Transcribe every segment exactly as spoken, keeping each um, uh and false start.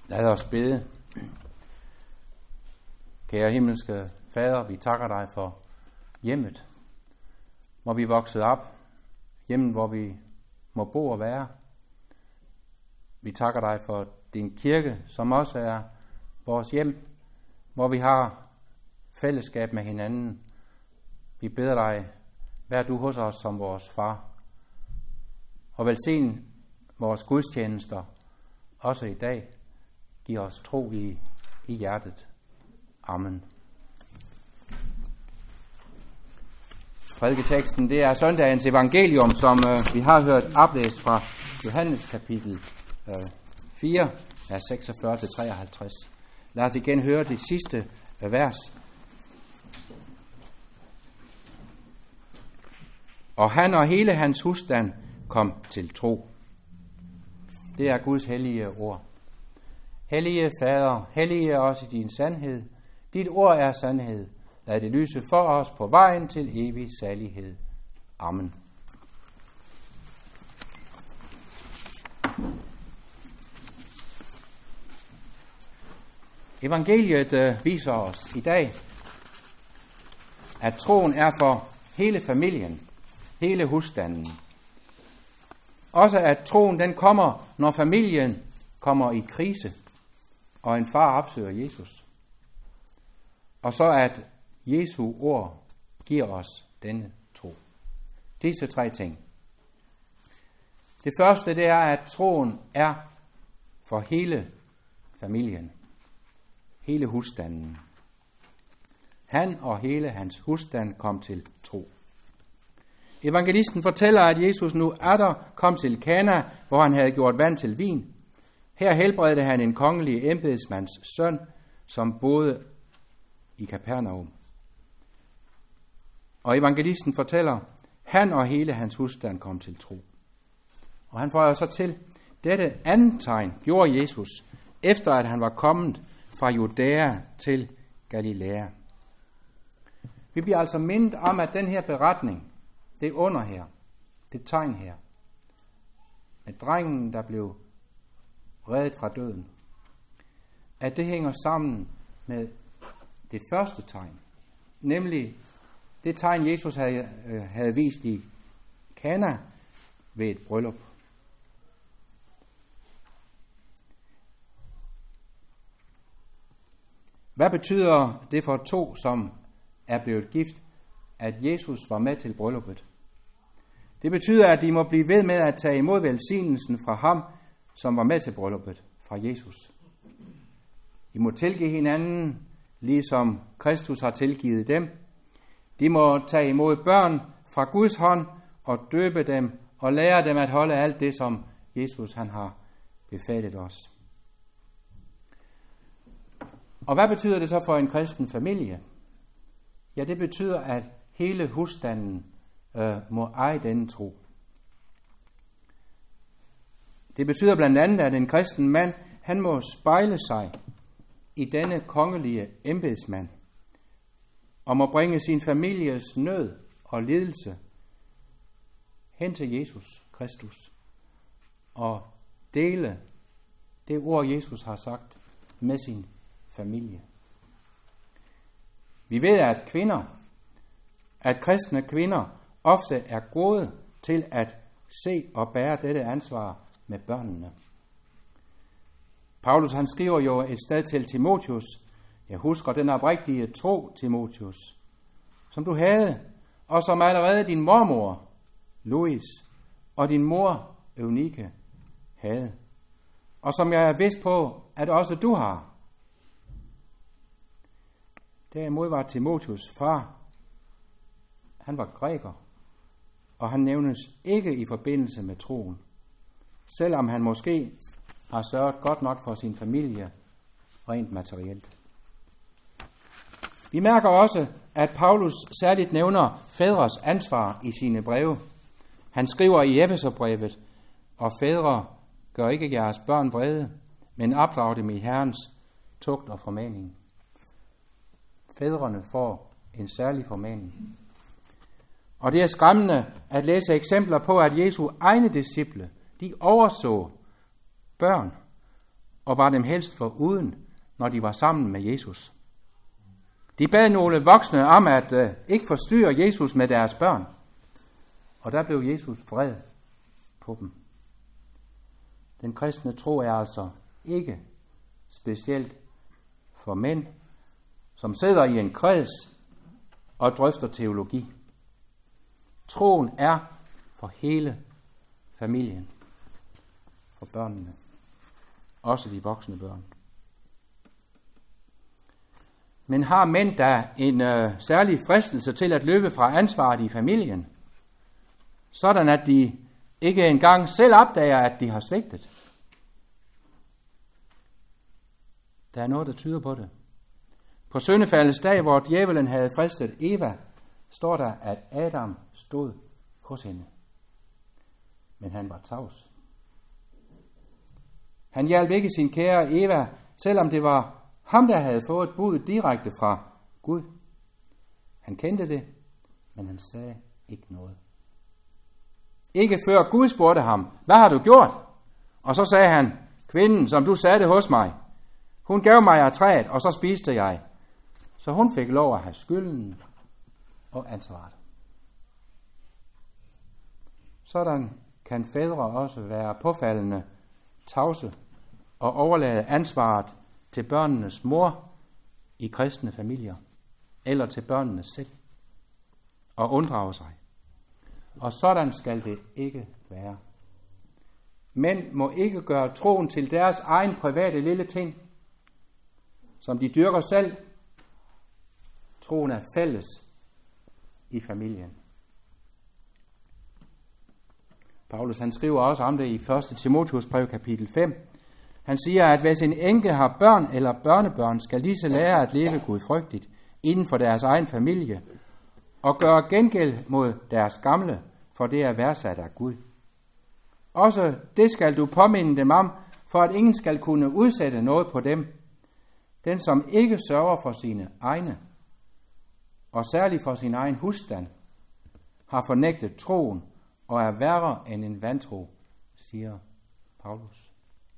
Lad os bede. Kære himmelske Fader, vi takker dig for hjemmet, hvor vi er vokset op, hjemmet, hvor vi må bo og være. Vi takker dig for din kirke, som også er vores hjem, hvor vi har fællesskab med hinanden. Vi beder dig, vær du hos os som vores far, og velsign vores gudstjenester, også i dag. Giv os tro i, i hjertet. Amen. Prædiketeksten, det er søndagens evangelium, som øh, vi har hørt oplæst fra Johannes kapitel øh, fire, vers seksogfyrre til treoghalvtreds. Lad os igen høre det sidste øh, vers. Og han og hele hans husstand kom til tro. Det er Guds hellige ord. Hellige Fader, hellige os i din sandhed. Dit ord er sandhed. Lad det lyse for os på vejen til evig salighed. Amen. Evangeliet øh, viser os i dag, at troen er for hele familien, hele husstanden. Også at troen den kommer, når familien kommer i krise, og en far opsøger Jesus. Og så at Jesu ord giver os denne tro. Disse tre ting. Det første, det er, at troen er for hele familien, hele husstanden. Han og hele hans husstand kom til tro. Evangelisten fortæller, at Jesus nu atter kom til Kana, hvor han havde gjort vand til vin. Her helbredte han en kongelig embedsmands søn, som boede i Kapernaum. Og evangelisten fortæller, han og hele hans husstand kom til tro. Og han får så til, dette andet tegn gjorde Jesus, efter at han var kommet fra Judæa til Galilea. Vi bliver altså mindet om, at den her beretning, det under her, det tegn her, med drengen, der blev reddet fra døden, at det hænger sammen med det første tegn, nemlig det tegn, Jesus havde, øh, havde vist i Kana ved et bryllup. Hvad betyder det for to, som er blevet gift, at Jesus var med til brylluppet? Det betyder, at de må blive ved med at tage imod velsignelsen fra ham, som var med til brylluppet, fra Jesus. De må tilgive hinanden, ligesom Kristus har tilgivet dem. De må tage imod børn fra Guds hånd og døbe dem og lære dem at holde alt det, som Jesus han har befalet os. Og hvad betyder det så for en kristen familie? Ja, det betyder, at hele husstanden øh, må eje denne tro. Det betyder blandt andet, at en kristen mand, han må spejle sig i denne kongelige embedsmand, og må bringe sin families nød og lidelse hen til Jesus Kristus, og dele det ord, Jesus har sagt med sin familie. Vi ved, at kvinder, at kristne kvinder ofte er gode til at se og bære dette ansvar med børnene. Paulus han skriver jo et sted til Timotheus, jeg husker den oprigtige tro, Timotheus, som du havde, og som allerede din mormor, Louis, og din mor, Eunike, havde, og som jeg er vidst på, at også du har. Derimod var Timotheus far, han var græker, og han nævnes ikke i forbindelse med troen, selvom han måske har sørget godt nok for sin familie rent materielt. Vi mærker også, at Paulus særligt nævner fædres ansvar i sine breve. Han skriver i Efeserbrevet, og fædre, gør ikke jeres børn vrede, men opdrag dem i Herrens tugt og formaning. Fædrene får en særlig formaning. Og det er skræmmende at læse eksempler på, at Jesu egne disciple, de overså børn og var dem helst foruden, når de var sammen med Jesus. De bad nogle voksne om at øh, ikke forstyrre Jesus med deres børn, og der blev Jesus vred på dem. Den kristne tro er altså ikke specielt for mænd, som sidder i en kreds og drøfter teologi. Troen er for hele familien, for børnene, også de voksne børn. Men har mænd da en øh, særlig fristelse til at løbe fra ansvaret i familien, sådan at de ikke engang selv opdager, at de har svigtet? Der er noget, der tyder på det. På syndefaldets dag, hvor djævelen havde fristet Eva, står der, at Adam stod hos hende. Men han var tavs. Han hjalp ikke sin kære Eva, selvom det var ham, der havde fået budet direkte fra Gud. Han kendte det, men han sagde ikke noget. Ikke før Gud spurgte ham, hvad har du gjort? Og så sagde han, kvinden, som du satte hos mig, hun gav mig af træet, og så spiste jeg. Så hun fik lov at have skylden og ansvaret. Sådan kan fædre også være påfaldende tavse og overlade ansvaret til børnenes mor i kristne familier, eller til børnene selv, og unddrage sig. Og sådan skal det ikke være. Mænd må ikke gøre troen til deres egen private lille ting, som de dyrker selv. Troen er fælles i familien. Paulus han skriver også om det i første Timotheus brev kapitel fem. Han siger, at hvis en enke har børn eller børnebørn, skal disse lære at leve gudfrygtigt inden for deres egen familie, og gøre gengæld mod deres gamle, for det er værdsat af Gud. Også det skal du påminde dem om, for at ingen skal kunne udsætte noget på dem. Den, som ikke sørger for sine egne, og særligt for sin egen husstand, har fornægtet troen og er værre end en vantro, siger Paulus.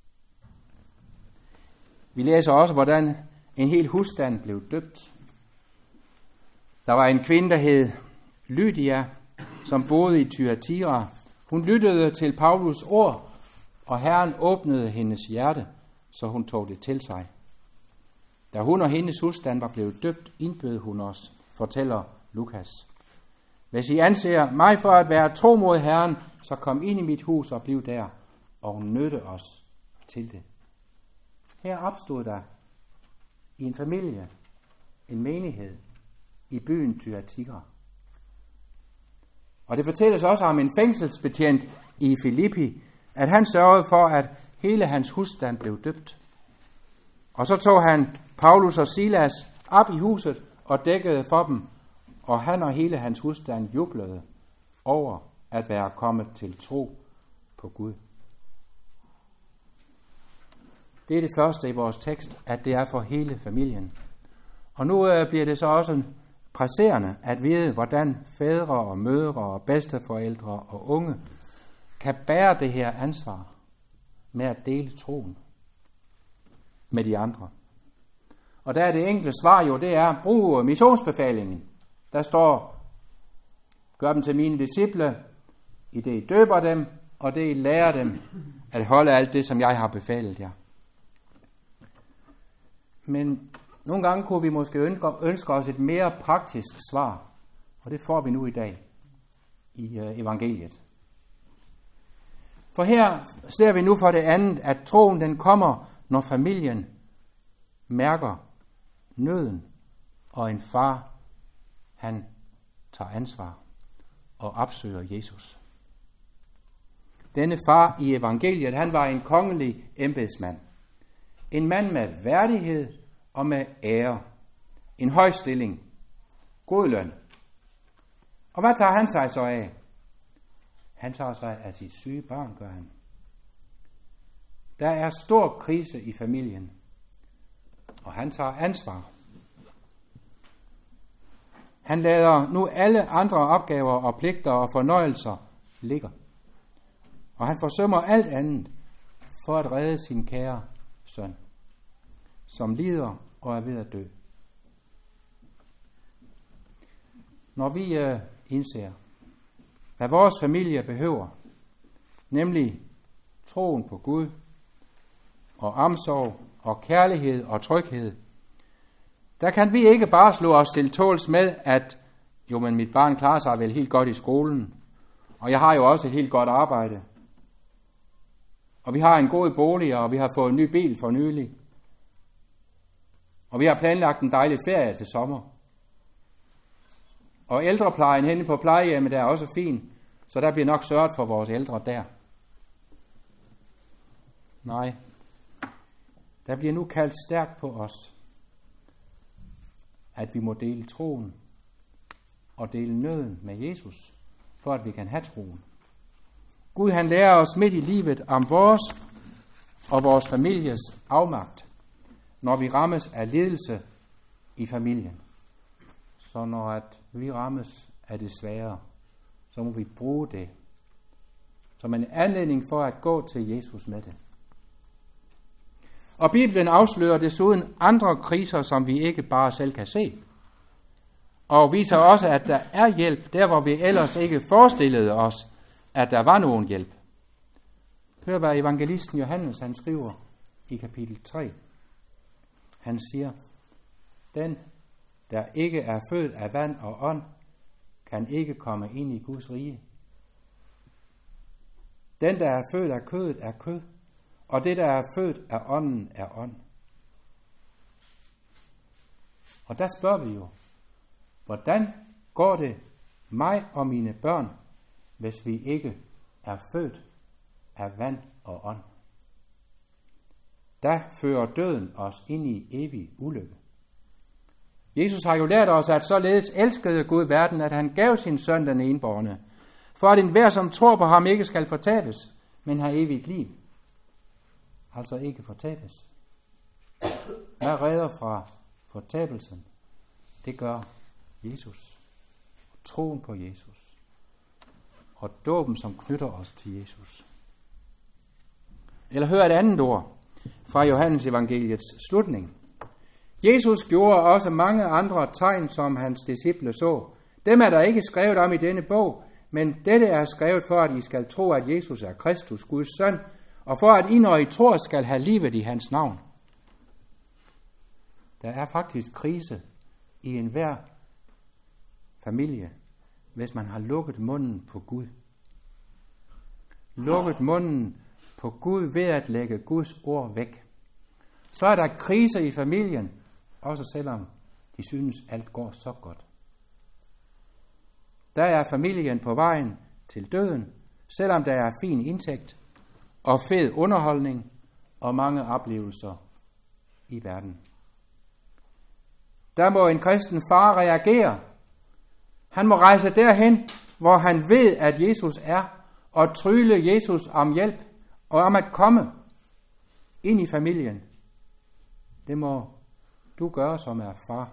Vi læser også, hvordan en hel husstand blev døbt. Der var en kvinde, der hed Lydia, som boede i Thyatira. Hun lyttede til Paulus ord, og Herren åbnede hendes hjerte, så hun tog det til sig. Da hun og hendes husstand var blevet døbt, indbød hun os, fortæller Lukas. Hvis I anser mig for at være tro mod Herren, så kom ind i mit hus og bliv der, og hun nødte os til det. Her opstod der i en familie, en menighed i byen Thyatira. Og det fortælles også om en fængselsbetjent i Filippi, at han sørgede for, at hele hans husstand blev døbt. Og så tog han Paulus og Silas op i huset og dækkede for dem, og han og hele hans husstand jublede over at være kommet til tro på Gud. Det er det første i vores tekst, at det er for hele familien. Og nu øh, bliver det så også presserende at vide, hvordan fædre og mødre og bedsteforældre og unge kan bære det her ansvar med at dele troen med de andre. Og der er det enkle svar jo, det er, brug missionsbefalingen. Der står, gør dem til mine disciple, i det I døber dem, og det I lærer dem, at holde alt det, som jeg har befalet jer. Men nogle gange kunne vi måske ønske, ønske os et mere praktisk svar, og det får vi nu i dag i uh, evangeliet. For her ser vi nu for det andet, at troen den kommer, når familien mærker nøden, og en far, han tager ansvar og opsøger Jesus. Denne far i evangeliet, han var en kongelig embedsmand. En mand med værdighed og med ære. En høj stilling. God løn. Og hvad tager han sig så af? Han tager sig af sit syge barn, gør han. Der er stor krise i familien, og han tager ansvar. Han lader nu alle andre opgaver og pligter og fornøjelser ligge. Og han forsømmer alt andet for at redde sin kære søn, som lider og er ved at dø. Når vi øh, indser, hvad vores familie behøver, nemlig troen på Gud og omsorg og kærlighed og tryghed, der kan vi ikke bare slå os til tåls med, at jo, men mit barn klarer sig vel helt godt i skolen, og jeg har jo også et helt godt arbejde, og vi har en god bolig, og vi har fået en ny bil for nylig, og vi har planlagt en dejlig ferie til sommer. Og ældreplejen henne på plejehjemmet er også fin, så der bliver nok sørget for vores ældre der. Nej, der bliver nu kaldt stærkt på os, at vi må dele troen og dele nøden med Jesus, for at vi kan have troen. Gud han lærer os midt i livet om vores og vores families afmagt, når vi rammes af lidelse i familien. Så når at vi rammes af det svære, så må vi bruge det som en anledning for at gå til Jesus med det. Og Bibelen afslører desuden andre kriser, som vi ikke bare selv kan se. Og viser også, at der er hjælp, der hvor vi ellers ikke forestillede os, at der var nogen hjælp. Hør, hvad evangelisten Johannes han skriver i kapitel tre. Han siger, den, der ikke er født af vand og ånd, kan ikke komme ind i Guds rige. Den, der er født af kødet, er kød, og det, der er født af ånden, er ånd. Og der spørger vi jo, hvordan går det mig og mine børn, hvis vi ikke er født af vand og ånd? Der fører døden os ind i evig ulykke. Jesus har jo lært os, at således elskede Gud verden, at han gav sin søn den enbårne, for at enhver, som tror på ham, ikke skal fortabes, men har evigt liv. Altså ikke fortabes. Hvad redder fra fortabelsen? Det gør Jesus. Og troen på Jesus. Og dåben, som knytter os til Jesus. Eller hør et andet ord fra Johannes evangeliets slutning. Jesus gjorde også mange andre tegn, som hans disciple så. Dem er der ikke skrevet om i denne bog, men dette er skrevet for, at I skal tro, at Jesus er Kristus, Guds søn, og for at I, når I tror, skal have livet i hans navn. Der er faktisk krise i enhver familie, hvis man har lukket munden på Gud. Lukket munden på Gud ved at lægge Guds ord væk. Så er der krise i familien, også selvom de synes, alt går så godt. Der er familien på vejen til døden, selvom der er fin indtægt og fed underholdning og mange oplevelser i verden. Der må en kristen far reagere. Han må rejse derhen, hvor han ved, at Jesus er, og trygle Jesus om hjælp og om at komme ind i familien. Det må du gøre, som er far.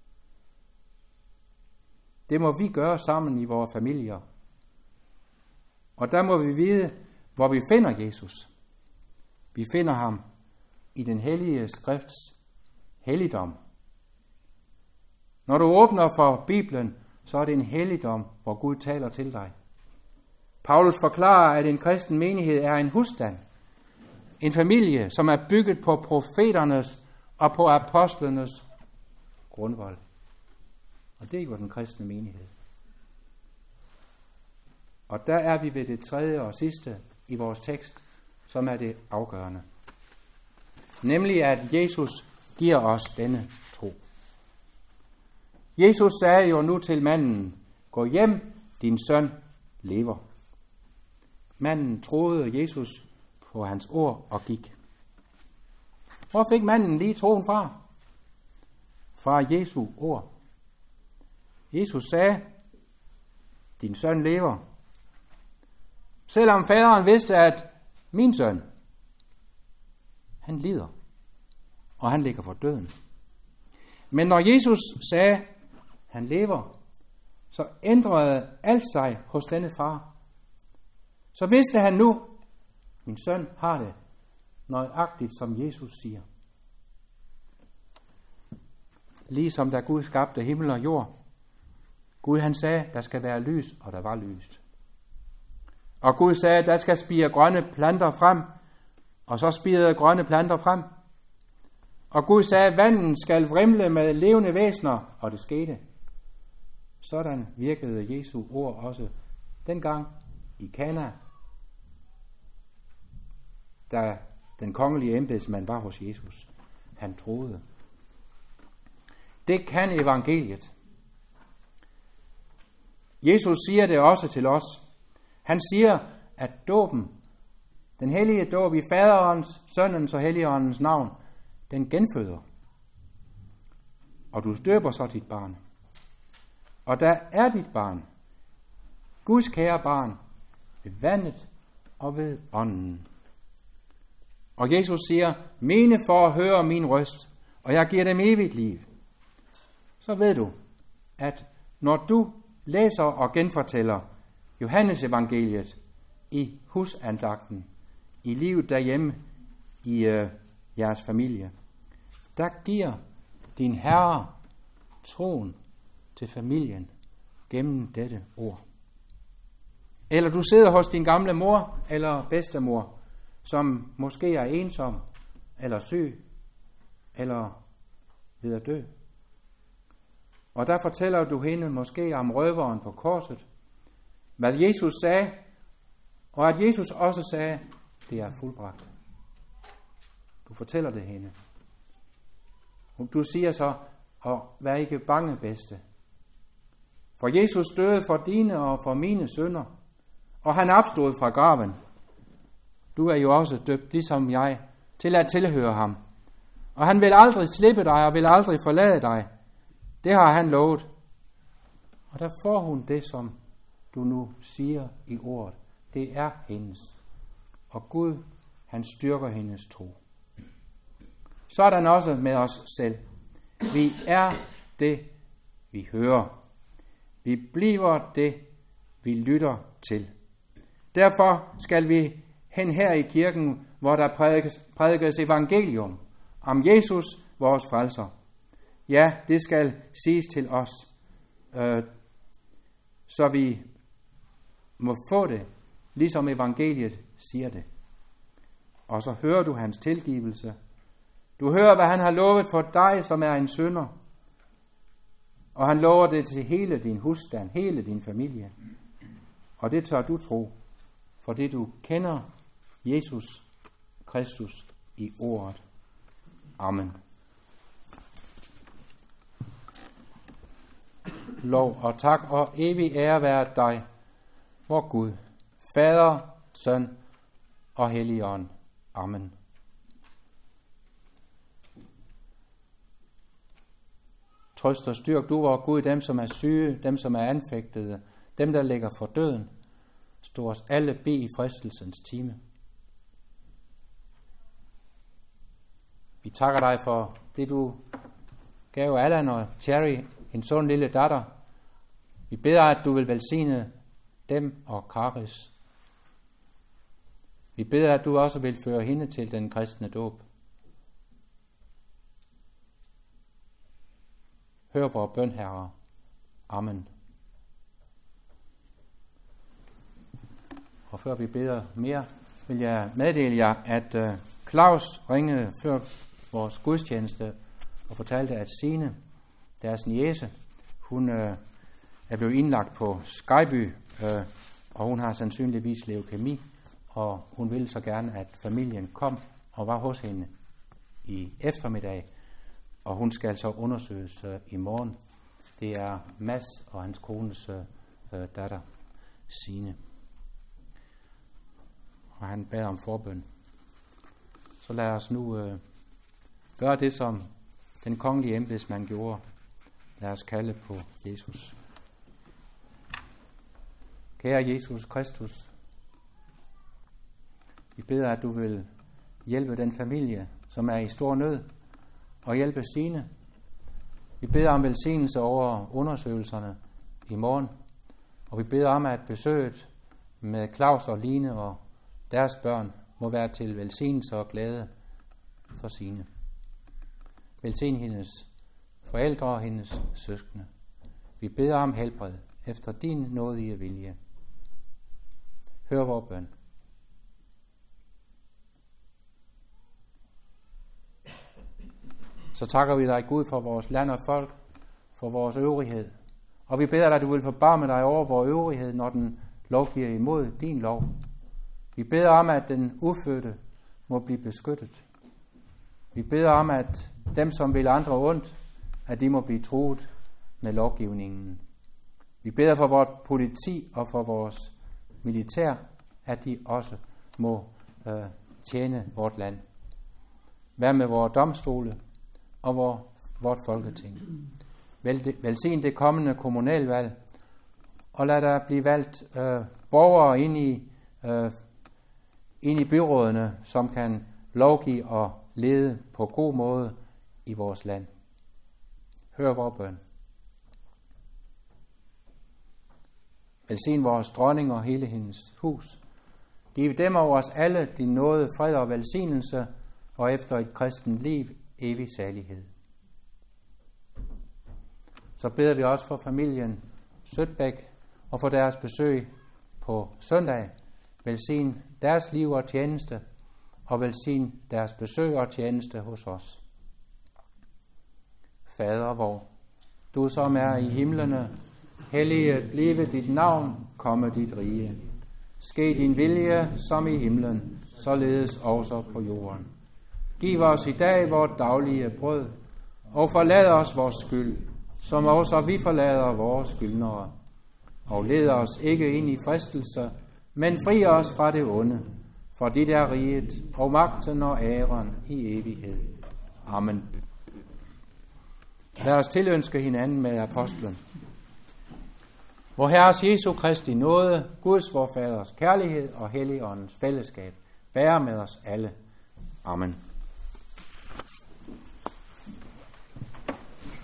Det må vi gøre sammen i vores familier. Og der må vi vide, hvor vi finder Jesus. Vi finder ham i den hellige skrifts helligdom. Når du åbner for Bibelen, så er det en helligdom, hvor Gud taler til dig. Paulus forklarer, at en kristen menighed er en husstand. En familie, som er bygget på profeternes og på apostlenes grundvold. Og det er jo den kristne menighed. Og der er vi ved det tredje og sidste i vores tekst, som er det afgørende. Nemlig at Jesus giver os denne tro. Jesus sagde jo nu til manden, gå hjem, din søn lever. Manden troede Jesus på hans ord og gik. Hvor fik manden lige troen fra? Fra Jesu ord. Jesus sagde, din søn lever. Selvom faderen vidste, at min søn, han lider, og han ligger for døden. Men når Jesus sagde, han lever, så ændrede alt sig hos denne far. Så vidste han nu, min søn har det nøjagtigt som Jesus siger. Ligesom da Gud skabte himmel og jord. Gud han sagde, der skal være lys, og der var lys. Og Gud sagde, der skal spire grønne planter frem, og så spirede grønne planter frem. Og Gud sagde, vandet skal vrimle med levende væsener, og det skete. Sådan virkede Jesu ord også dengang i Kana, da den kongelige embedsmand var hos Jesus. Han troede. Det kan evangeliet. Jesus siger det også til os. Han siger, at dåben, den hellige dåb i Faderens, Søndens og Helligåndens navn, den genføder. Og du døber så dit barn. Og der er dit barn, Guds kære barn, ved vandet og ved ånden. Og Jesus siger, mene for at høre min røst, og jeg giver dem evigt liv. Så ved du, at når du læser og genfortæller Johannes evangeliet i husandagten, i livet derhjemme, i øh, jeres familie, der giver din Herre troen til familien gennem dette ord. Eller du sidder hos din gamle mor eller bedstemor, som måske er ensom eller syg eller ved at dø. Og der fortæller du hende måske om røveren på korset, hvad Jesus sagde, og at Jesus også sagde, det er fuldbragt. Du fortæller det hende. Du siger så, og vær ikke bange, bedste. For Jesus døde for dine og for mine synder, og han opstod fra graven. Du er jo også døbt, ligesom jeg, til at tilhøre ham. Og han vil aldrig slippe dig og vil aldrig forlade dig. Det har han lovet. Og der får hun det, som du nu siger i ordet. Det er hendes. Og Gud, han styrker hendes tro. Sådan også med os selv. Vi er det, vi hører. Vi bliver det, vi lytter til. Derfor skal vi hen her i kirken, hvor der prædikes, prædikes evangelium om Jesus, vores frelser. Ja, det skal siges til os, øh, så vi må få det, ligesom evangeliet siger det. Og så hører du hans tilgivelse. Du hører, hvad han har lovet for dig, som er en synder. Og han lover det til hele din husstand, hele din familie. Og det tør du tro, fordi du kender Jesus Kristus i ordet. Amen. Lov og tak og evig ære være dig, vor Gud, Fader, Søn og Helligånd. Amen. Trøst og styrk du, vor Gud, dem som er syge, dem som er anfægtede, dem der ligger for døden. Stå os alle be i fristelsens time. Vi takker dig for det, du gav Allan og Cherry, en sådan lille datter. Vi beder, at du vil velsigne dem og Karis. Vi beder, at du også vil føre hende til den kristne dåb. Hør vor bøn, Herre. Amen. Og før vi beder mere, vil jeg meddele jer, at uh, Claus ringede før vores gudstjeneste og fortalte, at Signe, deres niece, hun uh, er blevet indlagt på Skyby, uh, og hun har sandsynligvis leukemi, og hun ville så gerne, at familien kom og var hos hende i eftermiddag, og hun skal så undersøges uh, i morgen. Det er Mads og hans kones uh, datter, Signe. Og han beder om forbøn. Så lad os nu uh, gøre det, som den kongelige embedsmand gjorde. Lad os kalde på Jesus. Kære Jesus Kristus, vi beder, at du vil hjælpe den familie, som er i stor nød, og hjælpe Signe. Vi beder om velsignelse over undersøgelserne i morgen, og vi beder om, at besøget med Claus og Line og deres børn må være til velsignelse og glæde for sine. Velsign hendes forældre og hendes søskende. Vi beder om helbred efter din nådige vilje. Hør vor bøn. Så takker vi dig, Gud, for vores land og folk, for vores øvrighed. Og vi beder dig, at du vil forbarme dig over vores øvrighed, når den lovgiver imod din lov. Vi beder om, at den ufødte må blive beskyttet. Vi beder om, at dem, som vil andre ondt, at de må blive truet med lovgivningen. Vi beder for vores politi og for vores militær, at de også må øh, tjene vort land. Vær med vores domstole og vor, vort folketing. Vel, velsign det kommende kommunalvalg, og lad der blive valgt øh, borgere ind i, øh, ind i byrådene, som kan lovgive og lede på god måde i vores land. Hør vor bøn. Velsign vores dronning og hele hendes hus. Giv dem og os alle din nåde, fred og velsignelse, og efter et kristent liv evig salighed. Så beder vi også for familien Sødbæk og for deres besøg på søndag. Velsign deres liv og tjeneste, og velsign deres besøg og tjeneste hos os. Fader vor, du som er i himlene, helliget blive dit navn, komme dit rige. Ske din vilje som i himlen, således også på jorden. Giv os i dag vort daglige brød, og forlad os vores skyld, som også vi forlader vores skyldnere. Og led os ikke ind i fristelse, men fri os fra det onde, for dit er riget, og magten og æren i evighed. Amen. Lad os tilønske hinanden med apostlen. Vor Herres Jesu Kristi nåde, Guds vor Faders kærlighed og Helligåndens fællesskab, være med os alle. Amen.